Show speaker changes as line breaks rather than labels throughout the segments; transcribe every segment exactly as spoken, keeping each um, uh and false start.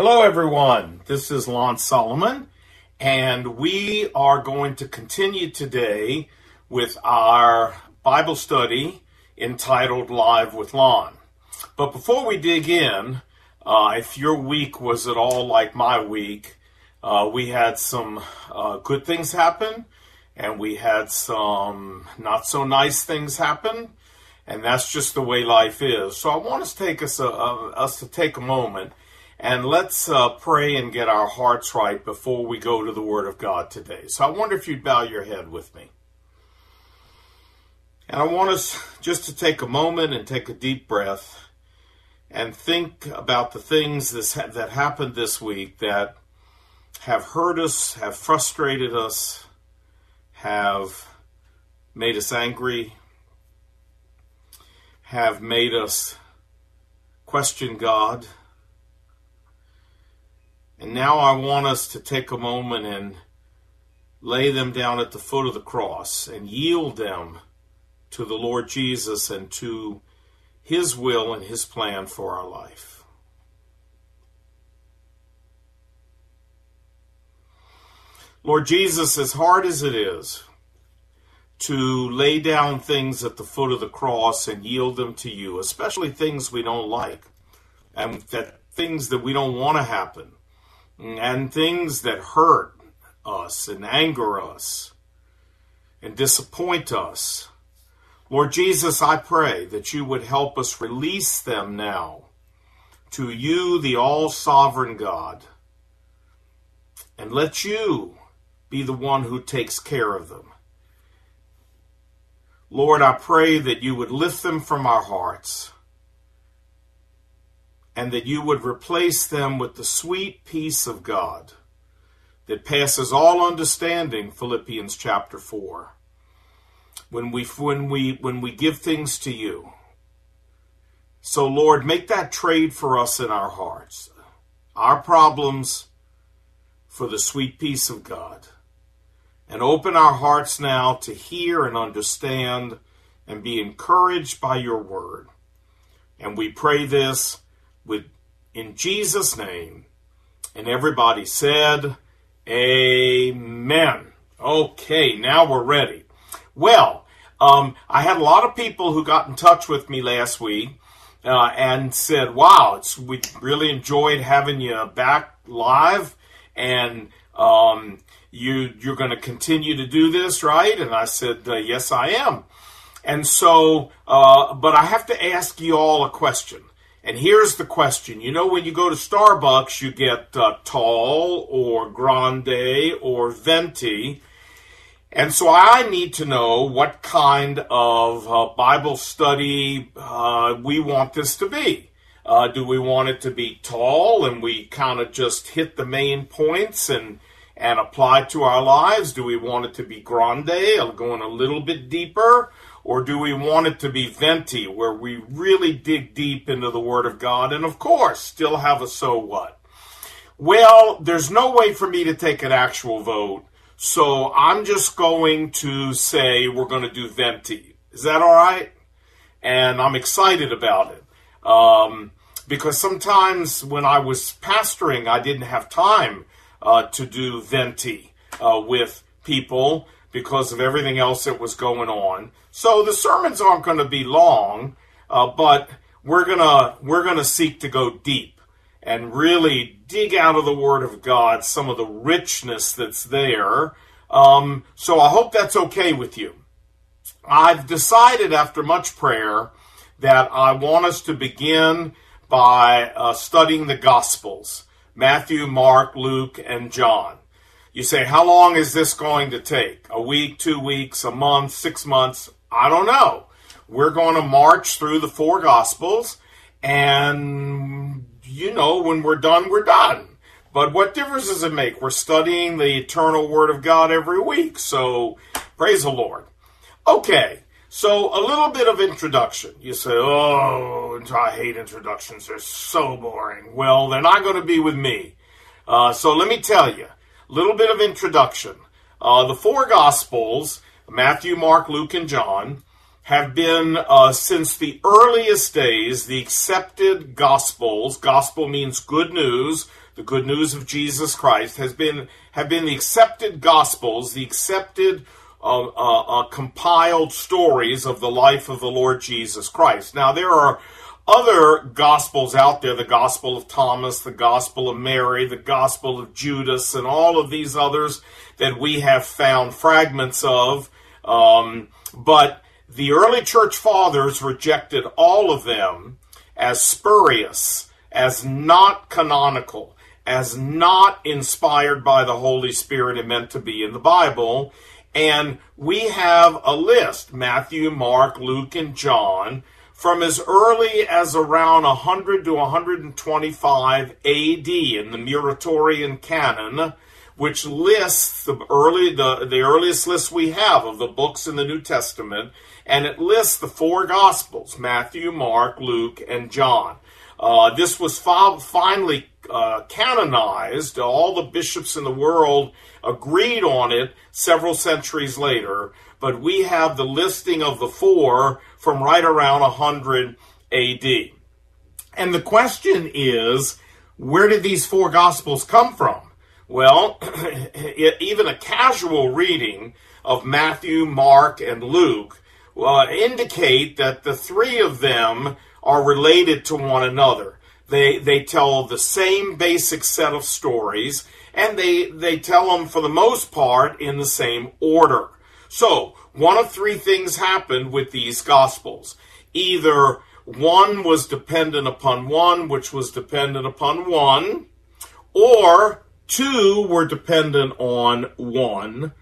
Hello everyone, this is Lon Solomon, and we are going to continue today with our Bible study entitled Live with Lon. But before we dig in, uh, if your week was at all like my week, uh, we had some uh, good things happen, and we had some not so nice things happen, and that's just the way life is. So I want us to take us, a, uh, us to take a moment and let's uh, pray and get our hearts right before we go to the Word of God today. So I wonder if you'd bow your head with me. And I want us just to take a moment and take a deep breath and think about the things this, that happened this week that have hurt us, have frustrated us, have made us angry, have made us question God. And now I want us to take a moment and lay them down at the foot of the cross and yield them to the Lord Jesus and to His will and His plan for our life. Lord Jesus, as hard as it is to lay down things at the foot of the cross and yield them to you, especially things we don't like, and that things that we don't want to happen, and things that hurt us and anger us and disappoint us. Lord Jesus, I pray that you would help us release them now to you, the all-sovereign God, and let you be the one who takes care of them. Lord, I pray that you would lift them from our hearts, and that you would replace them with the sweet peace of God that passes all understanding, Philippians chapter four. When we, when we, when we give things to you. So Lord, make that trade for us in our hearts. Our problems for the sweet peace of God. And open our hearts now to hear and understand and be encouraged by your word. And we pray this with in Jesus' name. And everybody said, amen. Okay, now we're ready. Well, um, I had a lot of people who got in touch with me last week uh, and said, wow, it's, we really enjoyed having you back live, and um, you, you're going to continue to do this, right? And I said, uh, yes, I am. And so, uh, but I have to ask you all a question. And here's the question. You know, when you go to Starbucks, you get uh, tall or grande or venti. And so I need to know what kind of uh, Bible study uh, we want this to be. Uh, do we want it to be tall and we kind of just hit the main points and, and apply to our lives? Do we want it to be grande, going a little bit deeper? Or do we want it to be venti, where we really dig deep into the Word of God and, of course, still have a so what? Well, there's no way for me to take an actual vote, so I'm just going to say we're going to do venti. Is that all right? And I'm excited about it, um, because sometimes when I was pastoring, I didn't have time uh, to do venti uh, with people because of everything else that was going on. So the sermons aren't going to be long, uh, but we're gonna we're gonna seek to go deep and really dig out of the Word of God some of the richness that's there. Um, so I hope that's okay with you. I've decided after much prayer that I want us to begin by uh, studying the Gospels: Matthew, Mark, Luke, and John. You say, how long is this going to take? A week, two weeks, a month, six months? I don't know. We're going to march through the four Gospels, and, you know, when we're done, we're done. But what difference does it make? We're studying the eternal Word of God every week, so praise the Lord. Okay, so a little bit of introduction. You say, oh, I hate introductions. They're so boring. Well, they're not going to be with me. Uh, so let me tell you. Little bit of introduction. Uh, the four Gospels, Matthew, Mark, Luke, and John, have been, uh, since the earliest days, the accepted Gospels. Gospel means good news. The the good news of Jesus Christ, has been have been the accepted gospels, the accepted uh, uh, uh, compiled stories of the life of the Lord Jesus Christ. Now, there are other gospels out there, the Gospel of Thomas, the Gospel of Mary, the Gospel of Judas, and all of these others that we have found fragments of. Um, but the early church fathers rejected all of them as spurious, as not canonical, as not inspired by the Holy Spirit and meant to be in the Bible. And we have a list, Matthew, Mark, Luke, and John, from as early as around one hundred to one hundred twenty-five A D in the Muratorian canon, which lists the early the, the earliest list we have of the books in the New Testament, and it lists the four Gospels, Matthew, Mark, Luke, and John. Uh, this was fi- finally uh, canonized. All the bishops in the world agreed on it several centuries later, but we have the listing of the four from right around one hundred A D. And the question is, where did these four Gospels come from? Well, even a casual reading of Matthew, Mark, and Luke uh, indicate that the three of them are related to one another. They they tell the same basic set of stories, and they, they tell them, for the most part, in the same order. So, one of three things happened with these Gospels. Either one was dependent upon one, which was dependent upon one, or two were dependent on one,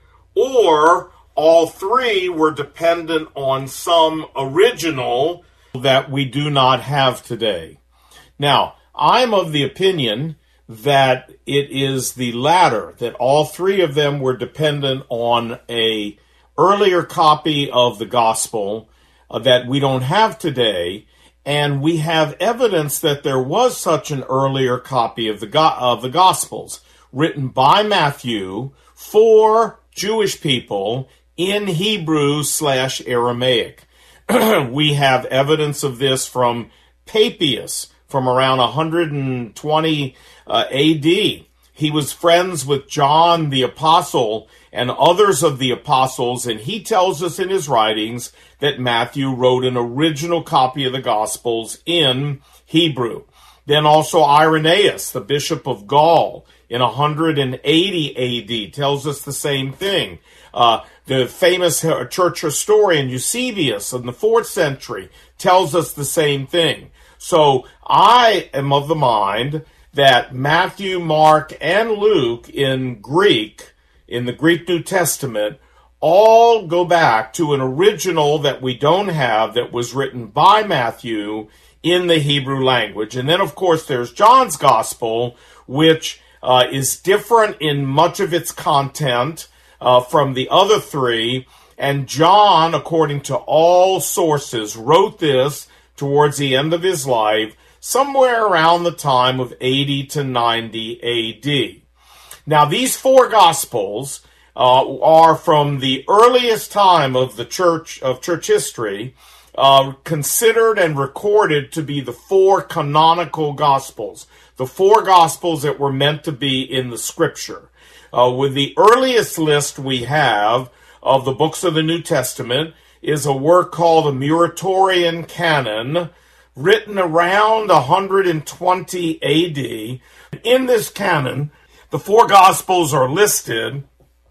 or all three were dependent on some original that we do not have today. Now, I'm of the opinion that it is the latter, that all three of them were dependent on a earlier copy of the gospel uh, that we don't have today, and we have evidence that there was such an earlier copy of the go- of the gospels written by Matthew for Jewish people in Hebrew slash Aramaic. We have evidence of this from Papias from around one hundred twenty uh, A D. He was friends with John the Apostle and others of the apostles, and he tells us in his writings that Matthew wrote an original copy of the Gospels in Hebrew. Then also Irenaeus, the bishop of Gaul, in one hundred eighty A D, tells us the same thing. Uh, the famous church historian Eusebius in the fourth century tells us the same thing. So I am of the mind that Matthew, Mark, and Luke in Greek, in the Greek New Testament, all go back to an original that we don't have that was written by Matthew in the Hebrew language. And then, of course, there's John's Gospel, which uh, is different in much of its content uh, from the other three. And John, according to all sources, wrote this towards the end of his life, somewhere around the time of eighty to ninety A D. Now, these four Gospels uh, are from the earliest time of the church, of church history, uh, considered and recorded to be the four canonical Gospels, the four Gospels that were meant to be in the Scripture. Uh, with the earliest list we have of the books of the New Testament is a work called the Muratorian Canon, written around one hundred twenty A D. In this canon, the four Gospels are listed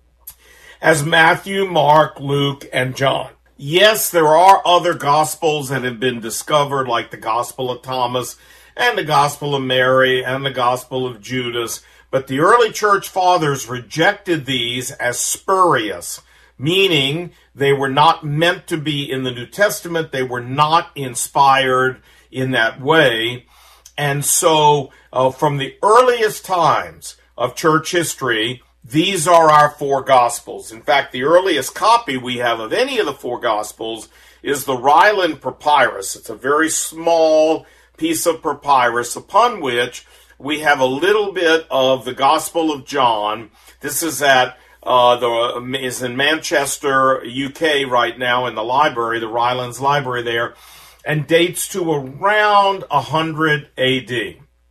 as Matthew, Mark, Luke, and John. Yes, there are other Gospels that have been discovered, like the Gospel of Thomas and the Gospel of Mary and the Gospel of Judas, but the early church fathers rejected these as spurious, meaning they were not meant to be in the New Testament. They were not inspired in that way. And so uh, from the earliest times of church history, these are our four Gospels. In fact, the earliest copy we have of any of the four Gospels is the Ryland Papyrus. It's a very small piece of papyrus upon which we have a little bit of the Gospel of John. This is at Uh, the, is in Manchester, U K right now in the library, the Rylands Library there, and dates to around one hundred A D.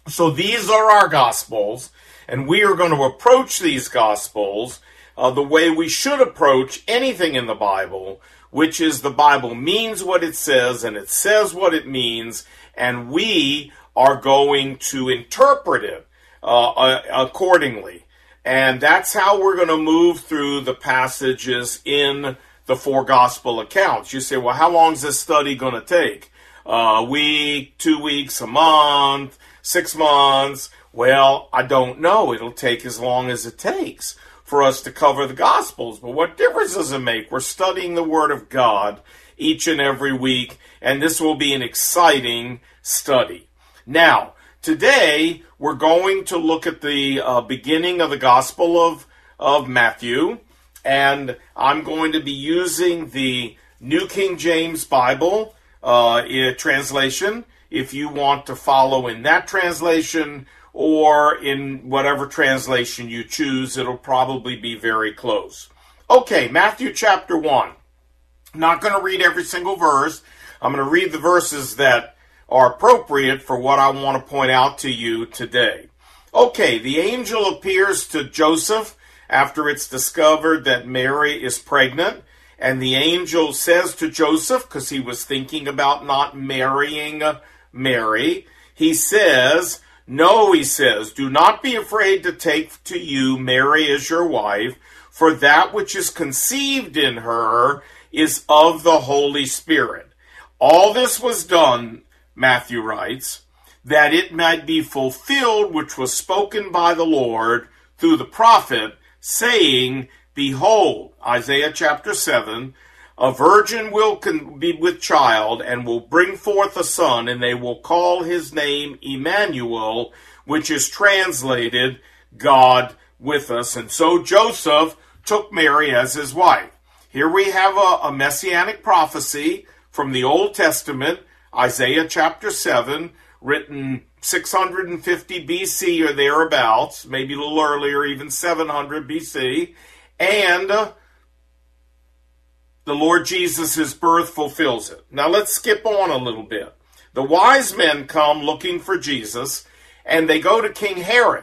So these are our Gospels, and we are going to approach these Gospels uh, the way we should approach anything in the Bible, which is the Bible means what it says, and it says what it means, and we are going to interpret it uh, uh, accordingly. And that's how we're going to move through the passages in the four gospel accounts. You say, well, how long is this study going to take? A week, two weeks, a month, six months? Well, I don't know. It'll take as long as it takes for us to cover the Gospels. But what difference does it make? We're studying the Word of God each and every week, and this will be an exciting study. Now, today, we're going to look at the uh, beginning of the Gospel of, of Matthew, and I'm going to be using the New King James Bible uh, translation, if you want to follow in that translation, or in whatever translation you choose. It'll probably be very close. Okay, Matthew chapter one. I'm not going to read every single verse. I'm going to read the verses that are appropriate for what I want to point out to you today. Okay, the angel appears to Joseph after it's discovered that Mary is pregnant, and the angel says to Joseph, because he was thinking about not marrying Mary, he says, no, he says, do not be afraid to take to you Mary as your wife, for that which is conceived in her is of the Holy Spirit. All this was done, Matthew writes, that it might be fulfilled which was spoken by the Lord through the prophet, saying, behold, Isaiah chapter seven, a virgin will con- be with child, and will bring forth a son, and they will call his name Emmanuel, which is translated, God with us. And so Joseph took Mary as his wife. Here we have a, a messianic prophecy from the Old Testament, Isaiah chapter seven, written six hundred fifty B C or thereabouts, maybe a little earlier, even seven hundred B C, and uh, the Lord Jesus' birth fulfills it. Now let's skip on a little bit. The wise men come looking for Jesus, and they go to King Herod.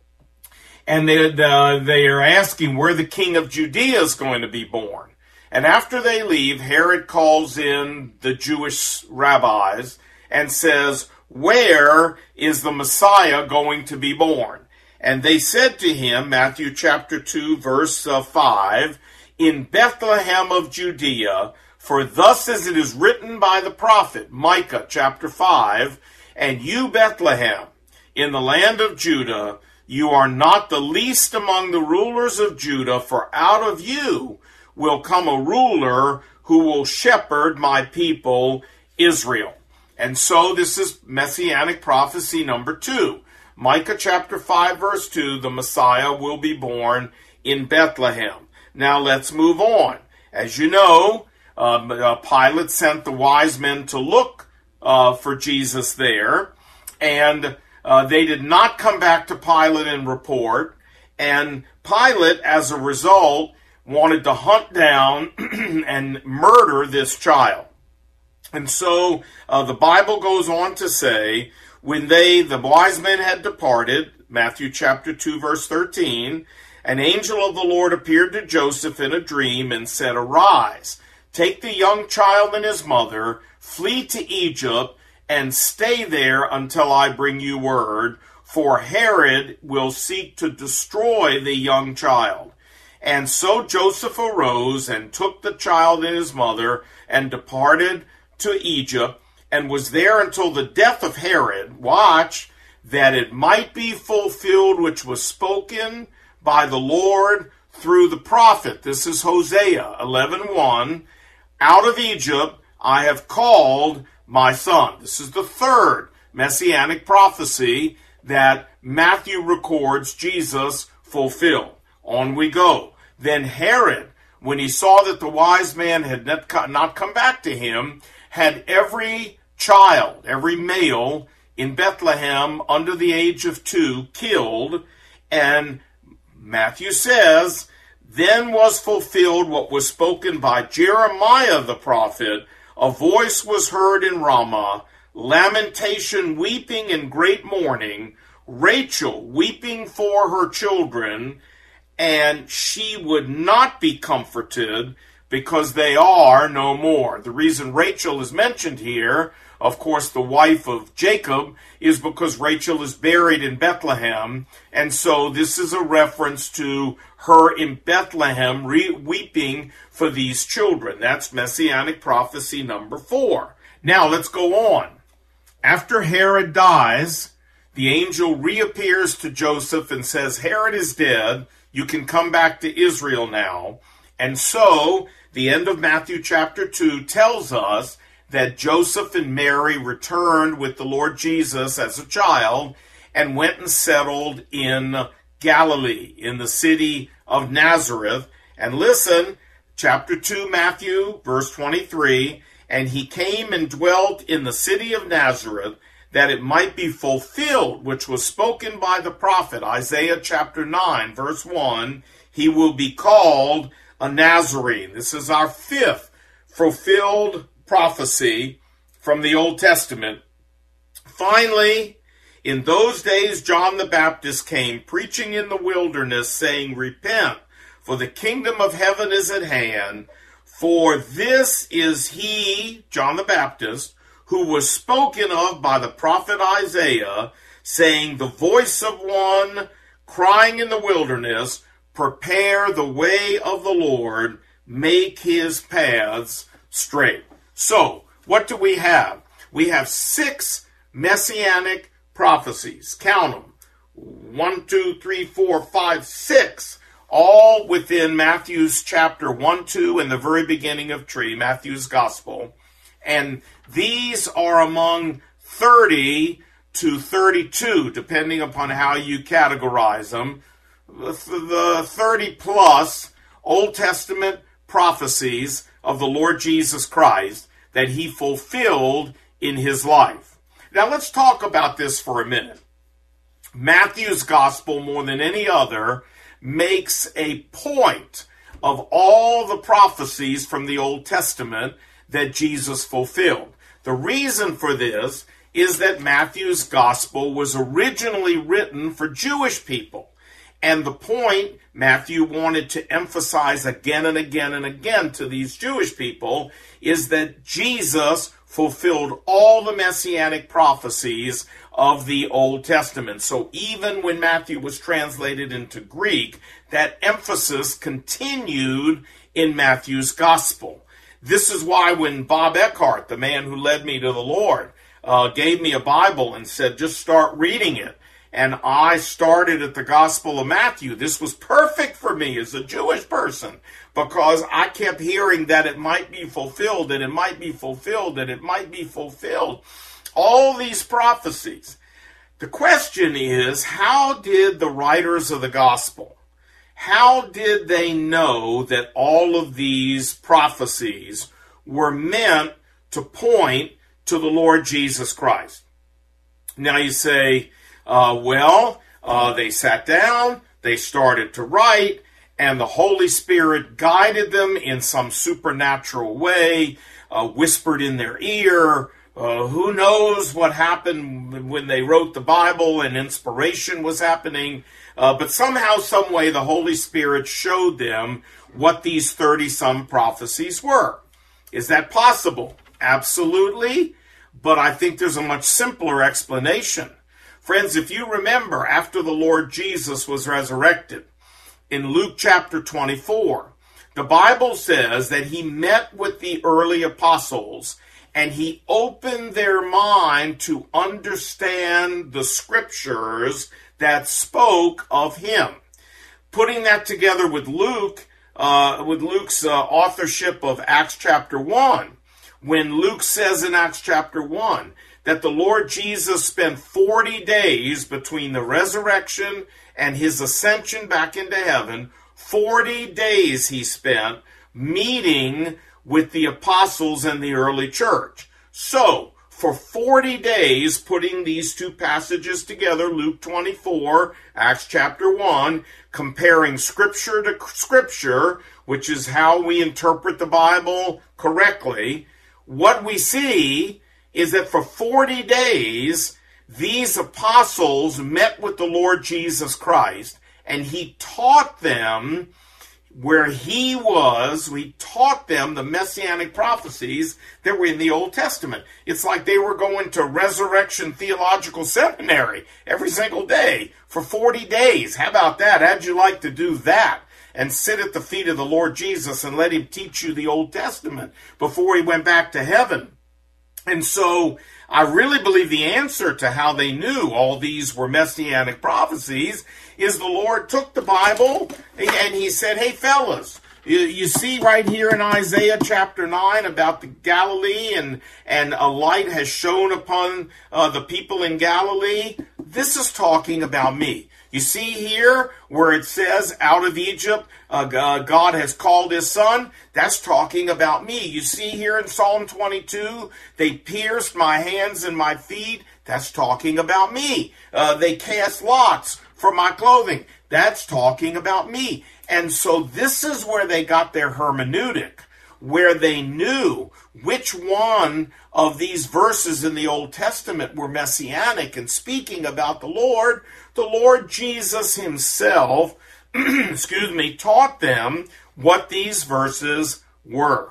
And they, uh, they are asking where the king of Judea is going to be born. And after they leave, Herod calls in the Jewish rabbis and says, where is the Messiah going to be born? And they said to him, Matthew chapter two, verse uh, five, in Bethlehem of Judea, for thus as it is written by the prophet, Micah chapter five, and you, Bethlehem, in the land of Judah, you are not the least among the rulers of Judah, for out of you will come a ruler who will shepherd my people Israel. And so this is messianic prophecy number two. Micah chapter five, verse two, the Messiah will be born in Bethlehem. Now let's move on. As you know, uh, uh, Pilate sent the wise men to look uh, for Jesus there, and uh, they did not come back to Pilate and report, and Pilate, as a result, wanted to hunt down and murder this child. And so uh, the Bible goes on to say, when they, the wise men had departed, Matthew chapter two, verse thirteen, an angel of the Lord appeared to Joseph in a dream and said, arise, take the young child and his mother, flee to Egypt, and stay there until I bring you word, for Herod will seek to destroy the young child. And so Joseph arose and took the child and his mother and departed to Egypt, and was there until the death of Herod. Watch, that it might be fulfilled which was spoken by the Lord through the prophet. This is Hosea eleven one. Out of Egypt I have called my son. This is the third messianic prophecy that Matthew records Jesus fulfilled. On we go. Then Herod, when he saw that the wise man had not come back to him, had every child, every male in Bethlehem under the age of two killed, and Matthew says, then was fulfilled what was spoken by Jeremiah the prophet. A voice was heard in Ramah, lamentation, weeping, and great mourning, Rachel weeping for her children, and she would not be comforted because they are no more. The reason Rachel is mentioned here, of course, the wife of Jacob, is because Rachel is buried in Bethlehem, and so this is a reference to her in Bethlehem re- weeping for these children. That's Messianic prophecy number four. Now let's go on. After Herod dies, the angel reappears to Joseph and says, Herod is dead, you can come back to Israel now. And so, the end of Matthew chapter two tells us that Joseph and Mary returned with the Lord Jesus as a child and went and settled in Galilee, in the city of Nazareth. And listen, chapter two, Matthew, verse twenty-three, and he came and dwelt in the city of Nazareth, that it might be fulfilled, which was spoken by the prophet, Isaiah chapter nine, verse one, he will be called a Nazarene. This is our fifth fulfilled prophecy from the Old Testament. Finally, in those days John the Baptist came, preaching in the wilderness, saying, Repent, for the kingdom of heaven is at hand. For this is he, John the Baptist, who was spoken of by the prophet Isaiah, saying, The voice of one crying in the wilderness, Prepare the way of the Lord, make his paths straight. So, what do we have? We have six messianic prophecies. Count them. One, two, three, four, five, six. All within Matthew's chapter one, two, and the very beginning of Tree, Matthew's Gospel. And these are among thirty to thirty-two, depending upon how you categorize them. The thirty plus Old Testament prophecies of the Lord Jesus Christ that he fulfilled in his life. Now let's talk about this for a minute. Matthew's Gospel, more than any other, makes a point of all the prophecies from the Old Testament that Jesus fulfilled. The reason for this is that Matthew's Gospel was originally written for Jewish people. And the point Matthew wanted to emphasize again and again and again to these Jewish people is that Jesus fulfilled all the messianic prophecies of the Old Testament. So even when Matthew was translated into Greek, that emphasis continued in Matthew's Gospel. This is why when Bob Eckhart, the man who led me to the Lord, uh, gave me a Bible and said, just start reading it, and I started at the Gospel of Matthew, this was perfect for me as a Jewish person, because I kept hearing that it might be fulfilled, and it might be fulfilled, and it might be fulfilled. All these prophecies. The question is, how did the writers of the Gospel, how did they know that all of these prophecies were meant to point to the Lord Jesus Christ? Now you say, uh, well, uh, they sat down, they started to write, and the Holy Spirit guided them in some supernatural way, uh, whispered in their ear. Uh, who knows what happened when they wrote the Bible and inspiration was happening. Uh, but somehow, some way, the Holy Spirit showed them what these thirty-some prophecies were. Is that possible? Absolutely. But I think there's a much simpler explanation. Friends, if you remember, after the Lord Jesus was resurrected, in Luke chapter twenty-four, the Bible says that he met with the early apostles and he opened their mind to understand the scriptures that spoke of him. Putting that together with Luke, uh, with Luke's uh, authorship of Acts chapter one, when Luke says in Acts chapter one that the Lord Jesus spent forty days between the resurrection and his ascension back into heaven, forty days he spent meeting with the apostles and the early church. So, for forty days, putting these two passages together, Luke twenty-four, Acts chapter one, comparing scripture to scripture, which is how we interpret the Bible correctly, what we see is that for forty days, these apostles met with the Lord Jesus Christ, and he taught them where he was. We taught them the messianic prophecies that were in the Old Testament. It's like they were going to Resurrection Theological Seminary every single day for forty days. How about that? How'd you like to do that? And sit at the feet of the Lord Jesus and let him teach you the Old Testament before he went back to heaven. And so I really believe the answer to how they knew all these were messianic prophecies is the Lord took the Bible and he said, hey, fellas, you, you see right here in Isaiah chapter nine about the Galilee and, and a light has shone upon uh, the people in Galilee. This is talking about me. You see here where it says out of Egypt, uh, God has called his son. That's talking about me. You see here in Psalm twenty-two, they pierced my hands and my feet. That's talking about me. Uh, they cast lots for my clothing. That's talking about me. And so this is where they got their hermeneutic, where they knew which one of these verses in the Old Testament were messianic and speaking about the Lord. The Lord Jesus himself, excuse me, taught them what these verses were.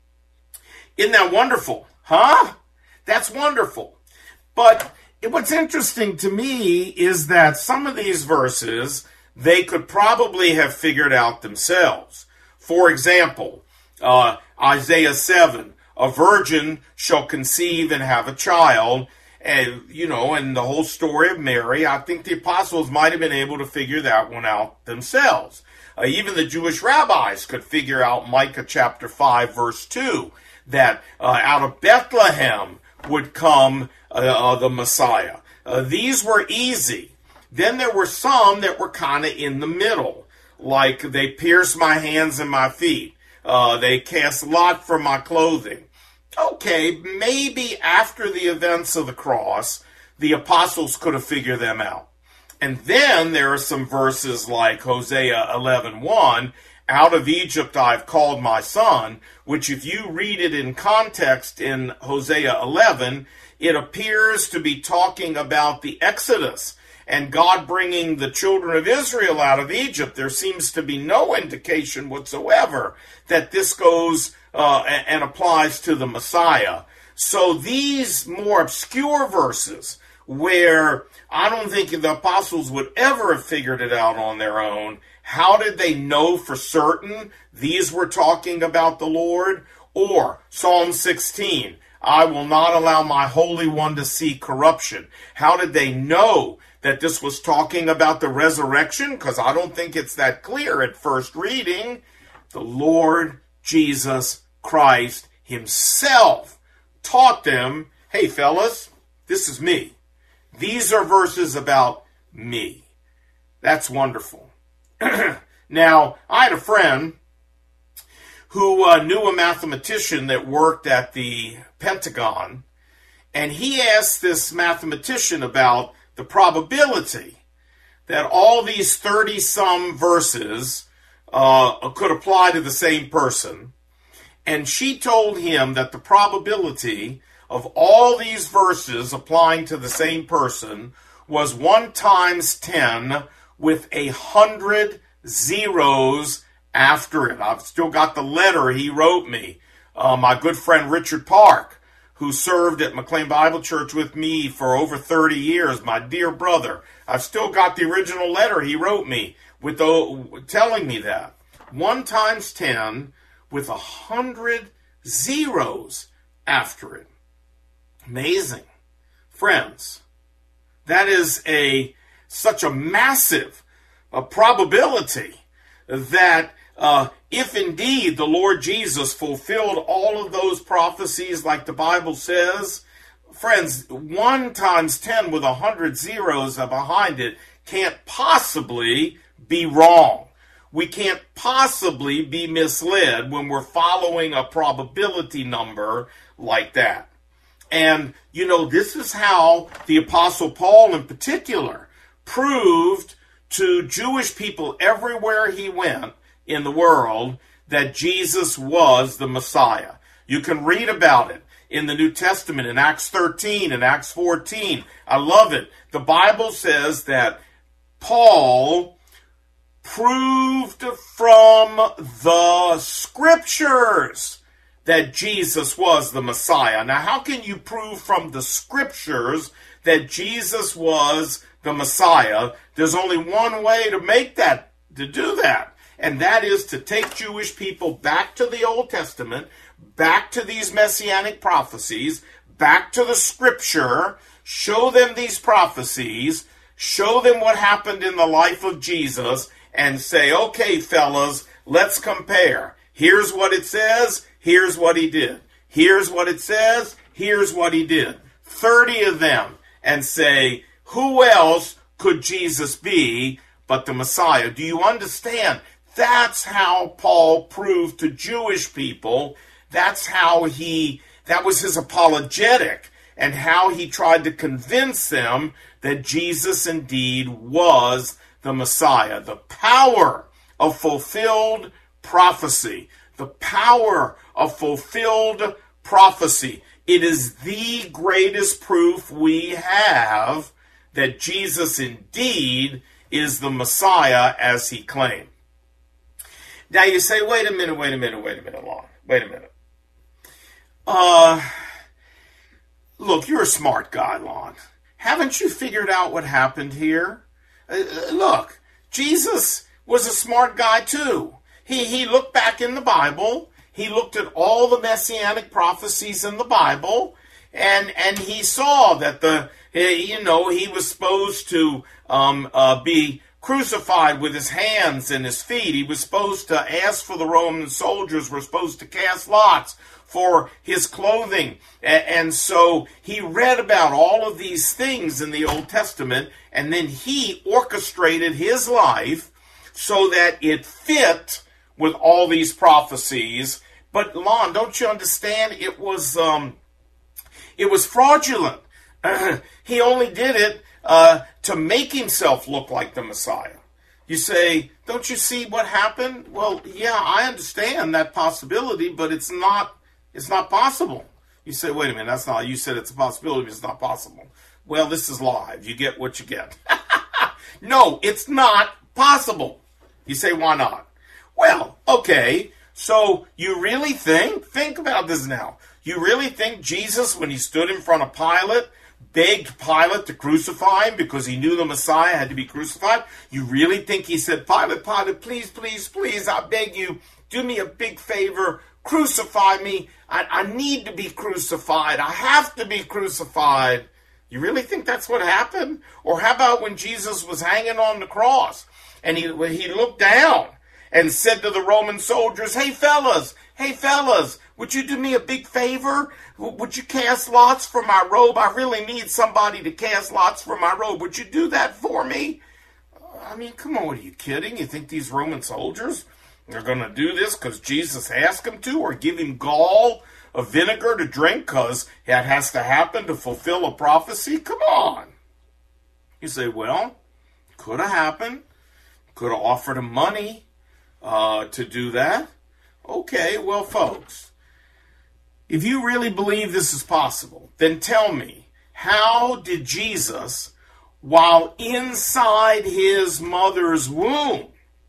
Isn't that wonderful? Huh? That's wonderful. But what's interesting to me is that some of these verses, they could probably have figured out themselves. For example, uh, Isaiah seven, a virgin shall conceive and have a child. And, you know, and the whole story of Mary, I think the apostles might have been able to figure that one out themselves. Uh, even the Jewish rabbis could figure out Micah chapter five, verse two, that uh, out of Bethlehem would come uh, uh, the Messiah. Uh, these were easy. Then there were some that were kind of in the middle, like they pierced my hands and my feet. Uh, they cast lot for my clothing. Okay, maybe after the events of the cross, the apostles could have figured them out. And then there are some verses like Hosea eleven one, out of Egypt I've called my son, which if you read it in context in Hosea eleven, it appears to be talking about the Exodus and God bringing the children of Israel out of Egypt. There seems to be no indication whatsoever that this goes uh, and applies to the Messiah. So these more obscure verses, where I don't think the apostles would ever have figured it out on their own, how did they know for certain these were talking about the Lord? Or Psalm sixteen, I will not allow my Holy One to see corruption. How did they know that this was talking about the resurrection? Because I don't think it's that clear at first reading. The Lord Jesus Christ himself taught them, hey fellas, this is me. These are verses about me. That's wonderful. Now, I had a friend who uh, knew a mathematician that worked at the Pentagon, and he asked this mathematician about the probability that all these thirty-some verses uh, could apply to the same person. And she told him that the probability of all these verses applying to the same person was one times ten with a hundred zeros after it. I've still got the letter he wrote me. Uh, my good friend Richard Park, who served at McLean Bible Church with me for over thirty years, my dear brother. I've still got the original letter he wrote me with the, telling me that. one times ten with a hundred zeros after it. Amazing. Friends, that is a such a massive a probability that uh, if indeed the Lord Jesus fulfilled all of those prophecies like the Bible says, friends, one times ten with a hundred zeros behind it can't possibly be wrong. We can't possibly be misled when we're following a probability number like that. And, you know, this is how the Apostle Paul in particular proved to Jewish people everywhere he went in the world that Jesus was the Messiah. You can read about it in the New Testament, in Acts thirteen and Acts fourteen. I love it. The Bible says that Paul proved from the Scriptures that Jesus was the Messiah. Now, how can you prove from the Scriptures that Jesus was the Messiah? There's only one way to make that, to do that, and that is to take Jewish people back to the Old Testament, back to these messianic prophecies, back to the Scripture, show them these prophecies, show them what happened in the life of Jesus, and say, okay, fellas, let's compare. Here's what it says, here's what he did. Here's what it says, here's what he did. thirty of them, and say, who else could Jesus be but the Messiah? Do you understand? That's how Paul proved to Jewish people. That's how he, that was his apologetic, and how he tried to convince them that Jesus indeed was the Messiah. The power of fulfilled prophecy. The power of fulfilled prophecy. It is the greatest proof we have that Jesus indeed is the Messiah as he claimed. Now you say, wait a minute, wait a minute, wait a minute, Lon. Wait a minute. Uh, look, you're a smart guy, Lon. Haven't you figured out what happened here? Uh, look, Jesus was a smart guy too. He, he looked back in the Bible. He looked at all the messianic prophecies in the Bible, and and he saw that the, you know, he was supposed to um, uh, be crucified with his hands and his feet. He was supposed to ask for the Roman soldiers, were supposed to cast lots for his clothing. And so he read about all of these things in the Old Testament, and then he orchestrated his life so that it fit with all these prophecies. But Lon, don't you understand? It was um, it was fraudulent. Uh, he only did it uh, to make himself look like the Messiah. You say, don't you see what happened? Well, yeah, I understand that possibility, but it's not. It's not possible. You say, wait a minute, that's not. You said it's a possibility, but it's not possible. Well, this is live. You get what you get. No, it's not possible. You say, why not? Well, okay, so you really think, think about this now. You really think Jesus, when he stood in front of Pilate, begged Pilate to crucify him because he knew the Messiah had to be crucified? You really think he said, Pilate, Pilate, please, please, please, I beg you, do me a big favor, crucify me. I, I need to be crucified. I have to be crucified. You really think that's what happened? Or how about when Jesus was hanging on the cross and he, when he looked down and said to the Roman soldiers, hey fellas, hey fellas, would you do me a big favor? Would you cast lots for my robe? I really need somebody to cast lots for my robe. Would you do that for me? I mean, come on, what are you kidding? You think these Roman soldiers are going to do this because Jesus asked them to, or give him gall of vinegar to drink because that has to happen to fulfill a prophecy? Come on. You say, well, could have happened. Could have offered him money uh, to do that. Okay, well, folks, if you really believe this is possible, then tell me, how did Jesus, while inside his mother's womb,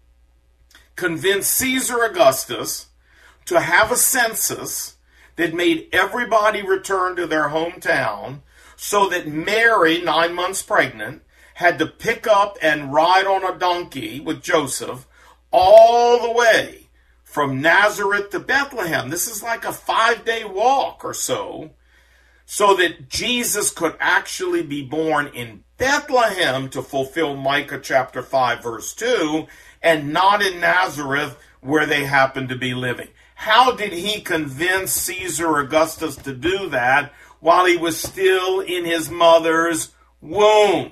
convince Caesar Augustus to have a census that made everybody return to their hometown, so that Mary, nine months pregnant, had to pick up and ride on a donkey with Joseph all the way from Nazareth to Bethlehem? This is like a five-day walk or so, so that Jesus could actually be born in Bethlehem to fulfill Micah chapter five, verse two, and not in Nazareth where they happened to be living. How did he convince Caesar Augustus to do that while he was still in his mother's womb?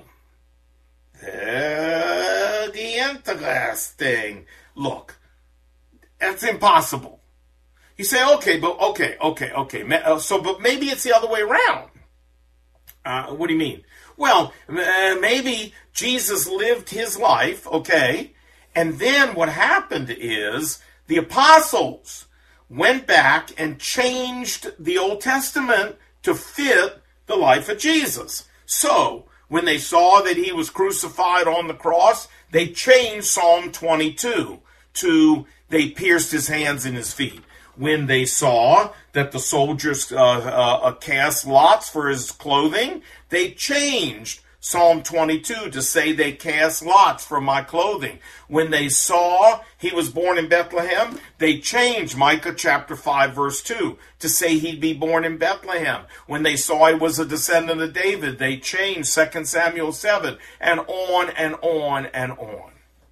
Very interesting. Look, that's impossible. You say, okay, but okay, okay, okay. So, but maybe it's the other way around. Uh, what do you mean? Well, uh, maybe Jesus lived his life, okay, and then what happened is the apostles went back and changed the Old Testament to fit the life of Jesus. So, when they saw that he was crucified on the cross, they changed Psalm twenty-two to they pierced his hands and his feet. When they saw that the soldiers uh, uh, cast lots for his clothing, they changed Psalm twenty-two to say they cast lots for my clothing. When they saw he was born in Bethlehem, they changed Micah chapter five verse two to say he'd be born in Bethlehem. When they saw he was a descendant of David, they changed Second Samuel seven, and on and on and on.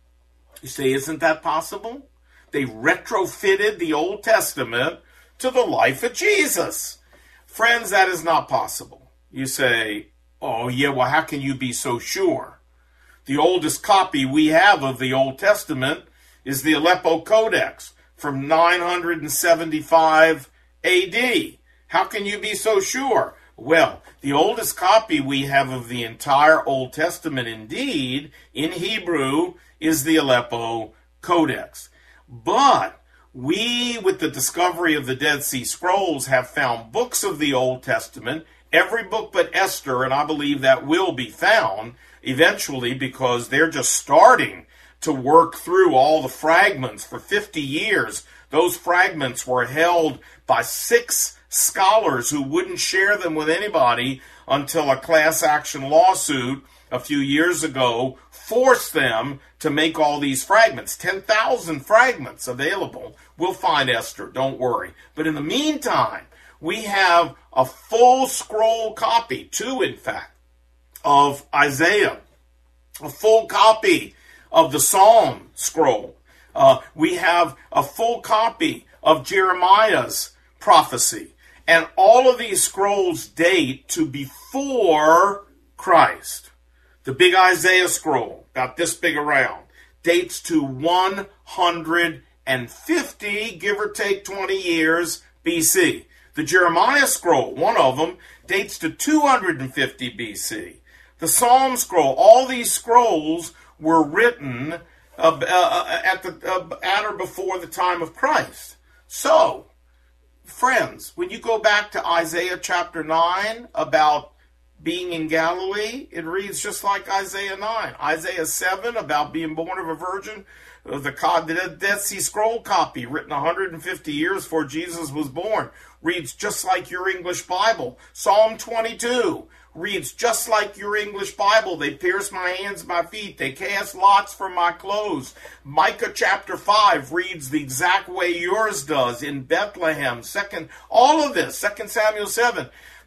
You say, isn't that possible? They retrofitted the Old Testament to the life of Jesus. Friends, that is not possible. You say, oh yeah, well how can you be so sure? The oldest copy we have of the Old Testament is the Aleppo Codex from nine seventy-five A D. How can you be so sure? Well, the oldest copy we have of the entire Old Testament indeed in Hebrew is the Aleppo Codex. But we, with the discovery of the Dead Sea Scrolls, have found books of the Old Testament, every book but Esther, and I believe that will be found eventually because they're just starting to work through all the fragments. For fifty years, those fragments were held by six scholars who wouldn't share them with anybody until a class action lawsuit a few years ago forced them to make all these fragments. ten thousand fragments available. We'll find Esther, don't worry. But in the meantime, we have a full scroll copy, two in fact, of Isaiah, a full copy of the Psalm scroll. Uh, we have a full copy of Jeremiah's prophecy. And all of these scrolls date to before Christ. The big Isaiah scroll, about this big around, dates to one hundred fifty, give or take twenty years, B C. The Jeremiah scroll, one of them, dates to two hundred fifty B C. The Psalm scroll, all these scrolls were written uh, uh, at, the, uh, at or before the time of Christ. So, friends, when you go back to Isaiah chapter nine about being in Galilee, it reads just like Isaiah nine. Isaiah seven about being born of a virgin, the, the Dead Sea Scroll copy written one hundred fifty years before Jesus was born, reads just like your English Bible. Psalm twenty-two reads just like your English Bible. They pierced my hands and my feet. They cast lots for my clothes. Micah chapter five reads the exact way yours does in Bethlehem. Second, all of this, Second Samuel seven.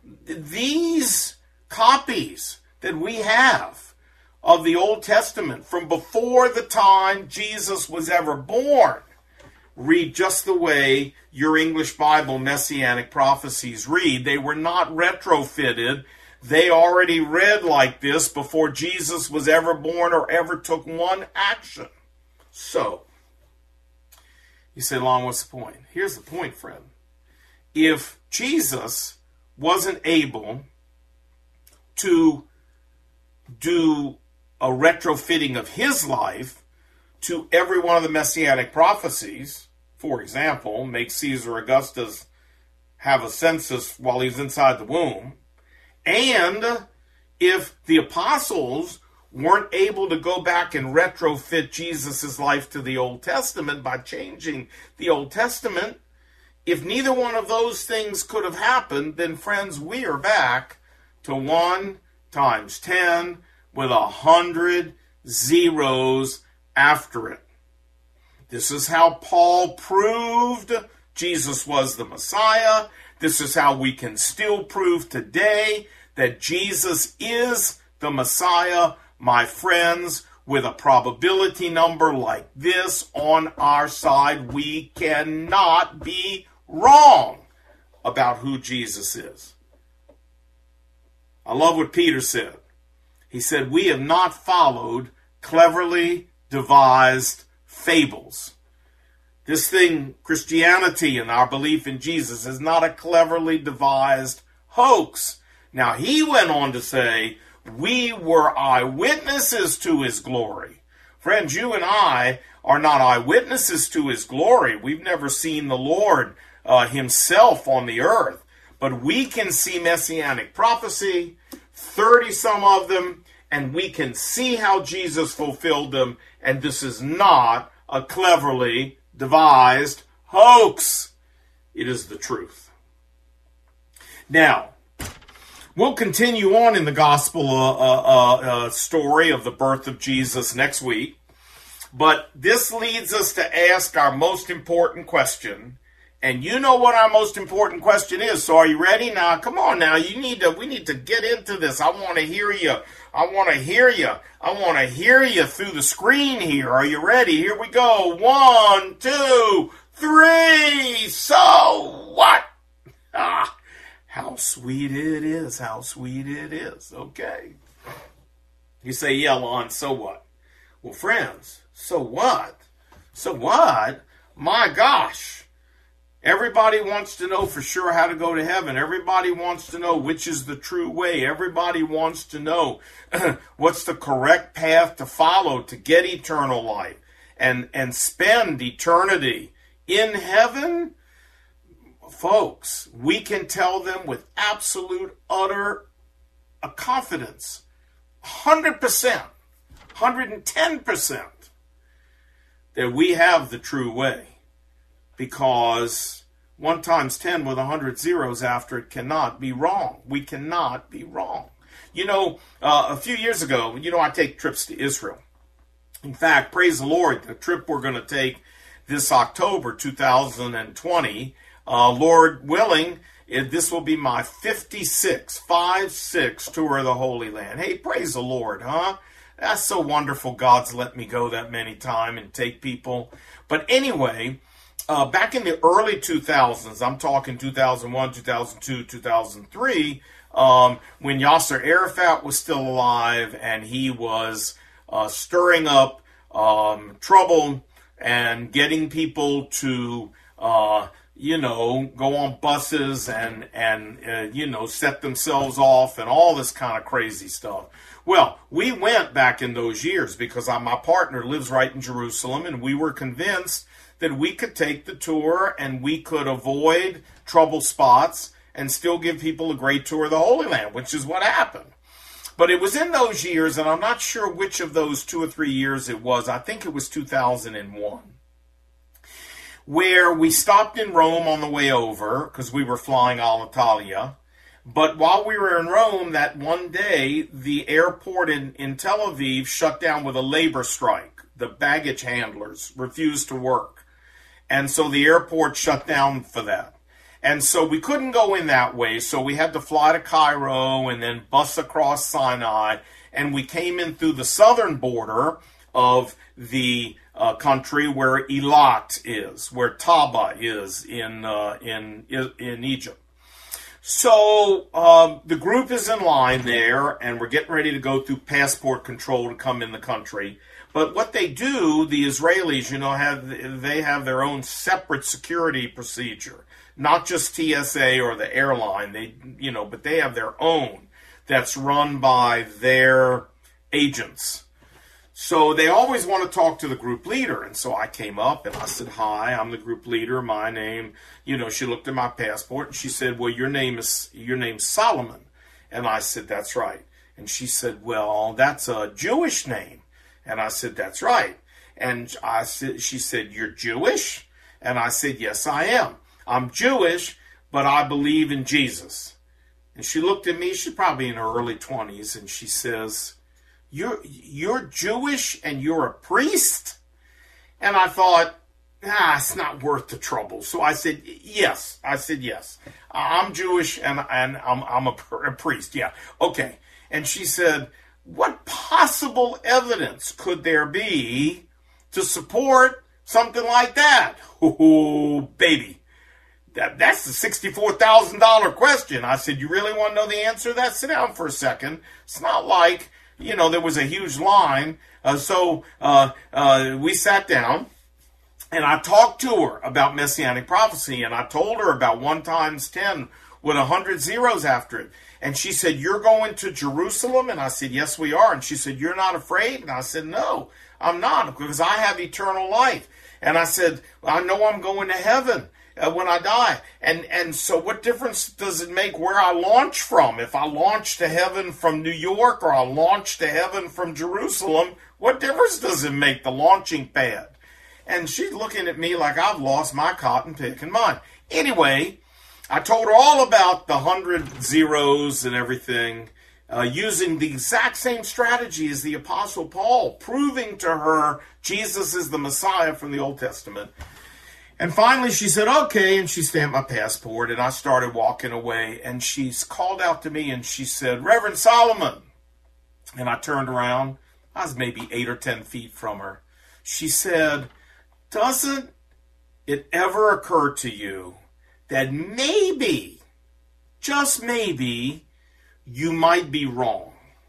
These copies that we have of the Old Testament from before the time Jesus was ever born read just the way your English Bible Messianic prophecies read. They were not retrofitted. They already read like this before Jesus was ever born or ever took one action. So, you say, Lon, what's the point? Here's the point, friend. If Jesus wasn't able to do a retrofitting of his life to every one of the Messianic prophecies, for example, make Caesar Augustus have a census while he's inside the womb, and if the apostles weren't able to go back and retrofit Jesus' life to the Old Testament by changing the Old Testament, if neither one of those things could have happened, then friends, we are back to one times ten with a hundred zeros after it. This is how Paul proved Jesus was the Messiah. This is how we can still prove today that Jesus is the Messiah, my friends. With a probability number like this on our side, we cannot be wrong about who Jesus is. I love what Peter said. He said, we have not followed cleverly devised fables. This thing, Christianity and our belief in Jesus, is not a cleverly devised hoax. Now, he went on to say, we were eyewitnesses to his glory. Friends, you and I are not eyewitnesses to his glory. We've never seen the Lord uh, himself on the earth. But we can see messianic prophecy, thirty some of them, and we can see how Jesus fulfilled them. And this is not a cleverly devised hoax. It is the truth. Now, we'll continue on in the gospel uh, uh, uh, story of the birth of Jesus next week. But this leads us to ask our most important question. And you know what our most important question is. So are you ready? Now, come on now. You need to, we need to get into this. I want to hear you. I want to hear you. I want to hear you through the screen here. Are you ready? Here we go. One, two, three. So what? Ah, how sweet it is. How sweet it is. Okay. You say, yeah, Lon, so what? Well, friends, so what? So what? My gosh. Everybody wants to know for sure how to go to heaven. Everybody wants to know which is the true way. Everybody wants to know what's the correct path to follow to get eternal life and, and spend eternity in heaven. Folks, we can tell them with absolute, utter uh, confidence, one hundred percent, one hundred ten percent, that we have the true way. Because one times ten with a hundred zeros after it cannot be wrong. We cannot be wrong. You know, uh, a few years ago, you know, I take trips to Israel. In fact, praise the Lord, the trip we're going to take this October two thousand twenty, uh, Lord willing, it, this will be my fifty-six, five, six tour of the Holy Land. Hey, praise the Lord, huh? That's so wonderful. God's let me go that many times and take people. But anyway, Uh, back in the early two thousands, I'm talking two thousand one, two thousand two, two thousand three, um, when Yasser Arafat was still alive and he was uh, stirring up um, trouble and getting people to, uh, you know, go on buses and, and uh, you know, set themselves off and all this kind of crazy stuff. Well, we went back in those years because I, my partner lives right in Jerusalem, and we were convinced that we could take the tour and we could avoid trouble spots and still give people a great tour of the Holy Land, which is what happened. But it was in those years, and I'm not sure which of those two or three years it was. I think it was two thousand one, where we stopped in Rome on the way over because we were flying Alitalia. But while we were in Rome that one day, the airport in, in Tel Aviv shut down with a labor strike. The baggage handlers refused to work. And so the airport shut down for that. And so we couldn't go in that way. So we had to fly to Cairo and then bus across Sinai. And we came in through the southern border of the uh, country where Eilat is, where Taba is in uh, in in Egypt. So um, the group is in line there, and we're getting ready to go through passport control to come in the country. But what they do, the Israelis, you know, have they have their own separate security procedure, not just T S A or the airline. They, you know, but they have their own that's run by their agents. So they always want to talk to the group leader. And so I came up and I said, hi, I'm the group leader. My name, you know, she looked at my passport and she said, well, your name is, your name's Solomon. And I said, that's right. And she said, well, that's a Jewish name. And I said, that's right. And I said, she said, you're Jewish? And I said, yes, I am. I'm Jewish, but I believe in Jesus. And she looked at me, she's probably in her early twenties, and she says, You're you're Jewish and you're a priest? And I thought, ah, it's not worth the trouble. So I said, yes. I said, yes. I'm Jewish and, and I'm, I'm a, a priest. Yeah. Okay. And she said, what possible evidence could there be to support something like that? Oh, baby. That, that's the sixty-four thousand dollars question. I said, you really want to know the answer to that? Sit down for a second. It's not like, you know, there was a huge line. Uh, so uh, uh, we sat down, and I talked to her about Messianic prophecy, and I told her about one times ten with a hundred zeros after it. And she said, you're going to Jerusalem? And I said, yes, we are. And she said, you're not afraid? And I said, no, I'm not, because I have eternal life. And I said, I know I'm going to heaven. uh, when I die. And, and so what difference does it make where I launch from? If I launch to heaven from New York or I launch to heaven from Jerusalem, what difference does it make, the launching pad? And she's looking at me like I've lost my cotton picking mind. Anyway, I told her all about the hundred zeros and everything, uh, using the exact same strategy as the Apostle Paul, proving to her Jesus is the Messiah from the Old Testament. And finally she said, okay, and she stamped my passport, and I started walking away, and she's called out to me, and she said, Reverend Solomon. And I turned around. I was maybe eight or ten feet from her. She said, doesn't it ever occur to you that maybe, just maybe, you might be wrong?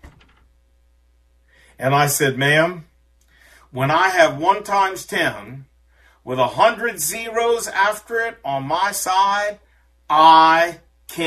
And I said, ma'am, when I have one times ten with a hundred zeros after it on my side, I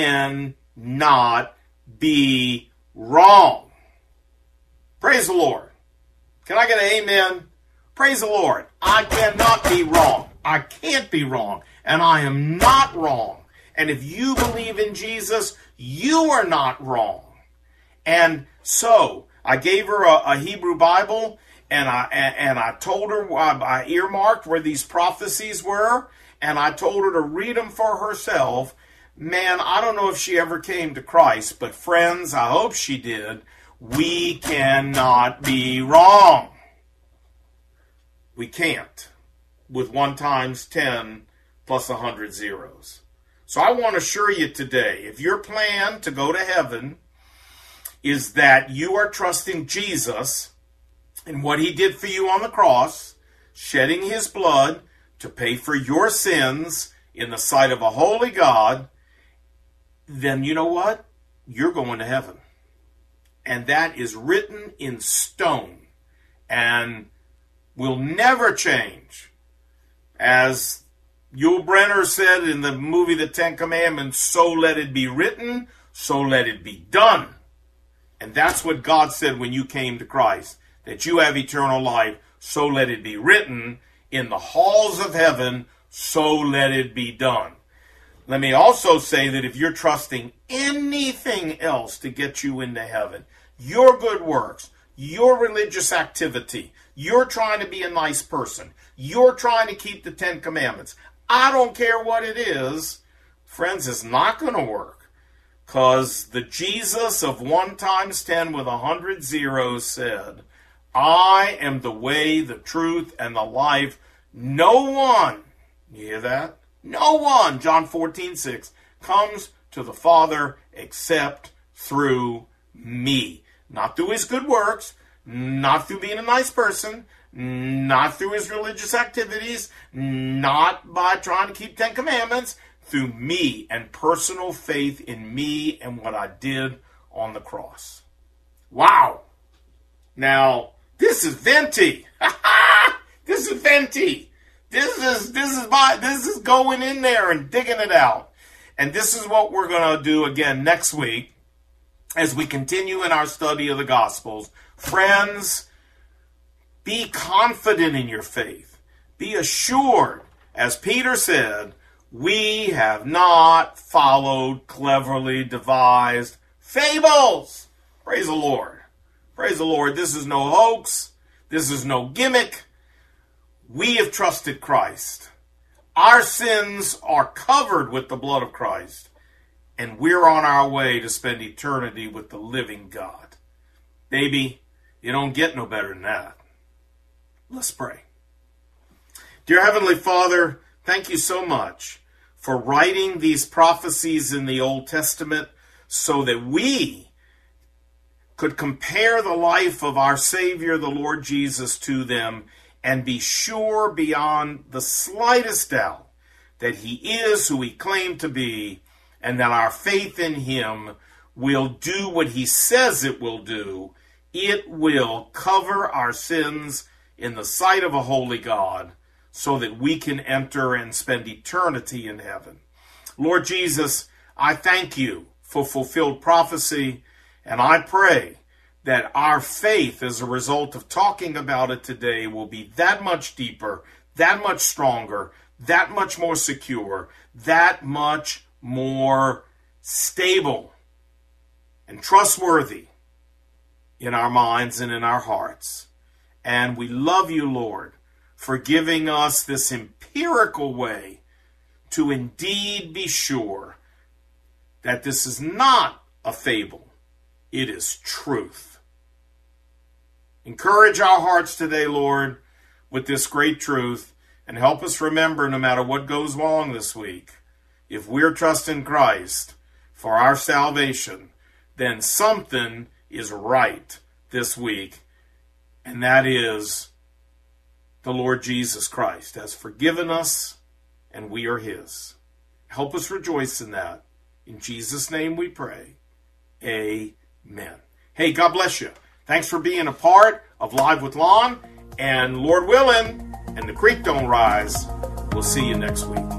cannot be wrong. Praise the Lord. Can I get an amen? Praise the Lord. I cannot be wrong. I can't be wrong. And I am not wrong. And if you believe in Jesus, you are not wrong. And so I gave her a, a Hebrew Bible, and I and, and I told her, I, I earmarked where these prophecies were, and I told her to read them for herself. Man, I don't know if she ever came to Christ, but friends, I hope she did. We cannot be wrong. We can't with one times ten plus a hundred zeros. So I want to assure you today, if your plan to go to heaven is that you are trusting Jesus and what he did for you on the cross, shedding his blood to pay for your sins in the sight of a holy God, then you know what? You're going to heaven. And that is written in stone and will never change. As Yul Brynner said in the movie The Ten Commandments, so let it be written, so let it be done. And that's what God said when you came to Christ, that you have eternal life, so let it be written in the halls of heaven, so let it be done. Let me also say that if you're trusting anything else to get you into heaven, your good works, your religious activity, you're trying to be a nice person, you're trying to keep the Ten Commandments, I don't care what it is, friends, it's not going to work. Because the Jesus of one times ten with a hundred zeros said, I am the way, the truth, and the life. No one, you hear that? No one, John fourteen six, comes to the Father except through me. Not through his good works, not through being a nice person, not through his religious activities, not by trying to keep Ten Commandments, through me and personal faith in me and what I did on the cross. Wow. Now, this is venti. This is venti. This is this is my this is going in there and digging it out. And this is what we're going to do again next week as we continue in our study of the Gospels. Friends, be confident in your faith. Be assured, as Peter said, we have not followed cleverly devised fables. Praise the Lord. Praise the Lord. This is no hoax. This is no gimmick. We have trusted Christ. Our sins are covered with the blood of Christ. And we're on our way to spend eternity with the living God. Baby, you don't get no better than that. Let's pray. Dear Heavenly Father, thank you so much for writing these prophecies in the Old Testament so that we could compare the life of our Savior, the Lord Jesus, to them and be sure beyond the slightest doubt that he is who he claimed to be and that our faith in him will do what he says it will do. It will cover our sins in the sight of a holy God so that we can enter and spend eternity in heaven. Lord Jesus, I thank you for fulfilled prophecy, and I pray that our faith as a result of talking about it today will be that much deeper, that much stronger, that much more secure, that much more stable and trustworthy in our minds and in our hearts. And we love you, Lord, for giving us this empirical way to indeed be sure that this is not a fable, it is truth. Encourage our hearts today, Lord, with this great truth, and help us remember, no matter what goes wrong this week, if we're trusting Christ for our salvation, then something is right this week, and that is the Lord Jesus Christ has forgiven us, and we are his. Help us rejoice in that. In Jesus' name we pray. Amen. Hey, God bless you. Thanks for being a part of Live with Lon, and Lord willing, and the creek don't rise, we'll see you next week.